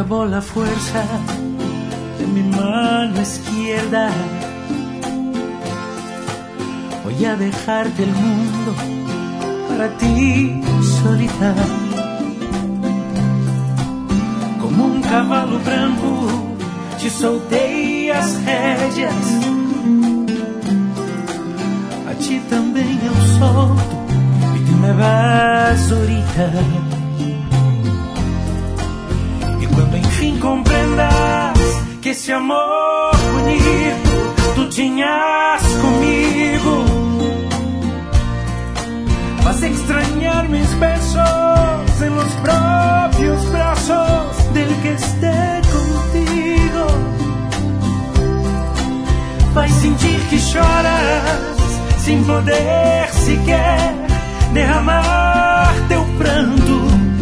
acabó la fuerza de mi mano izquierda. Voy a dejarte el mundo para ti solita. Como um cavalo branco te soltei as rédeas. A ti também eu solto e tu me vas ahorita. E quando enfim compreendas que esse amor bonito tu tinhas comigo, vas a extrañar mis besos en los propios brazos del que esté contigo. Vais sentir que choras sin poder sequer derramar teu pranto,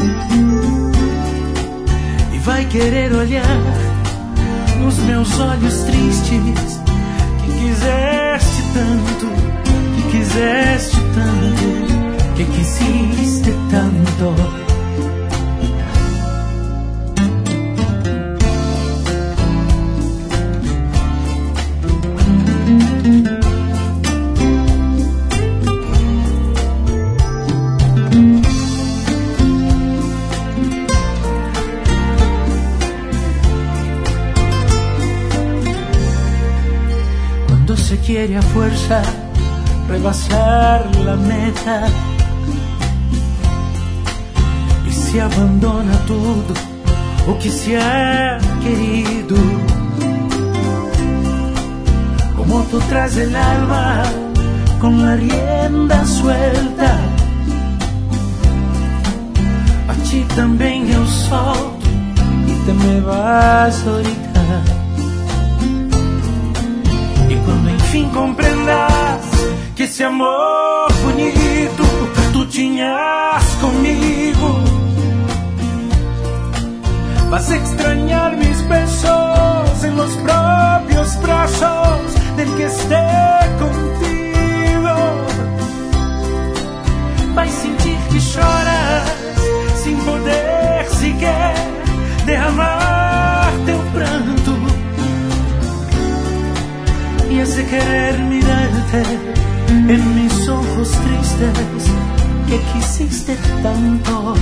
e vai querer olhar nos meus olhos tristes que quiseste tanto, que quisiste tanto. Cuando se quiere a fuerza rebasar la meta y se abandona todo o que se ha querido, como tú traes el alma con la rienda suelta, a ti também eu solto e te me vas ahorita. E quando enfim compreendas que esse amor bonito tu tinhas comigo, vas a extrañar mis besos en los propios brazos del que esté contigo. Vais sentir que choras sin poder sequer derramar teu pranto, y has de querer mirarte en mis ojos tristes que quisiste tanto,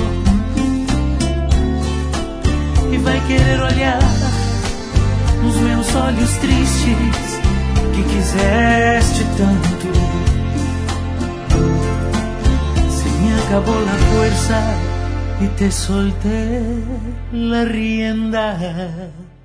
e vai querer olhar nos meus olhos tristes que quiseste tanto. Se me acabó la fuerza y te solté la rienda.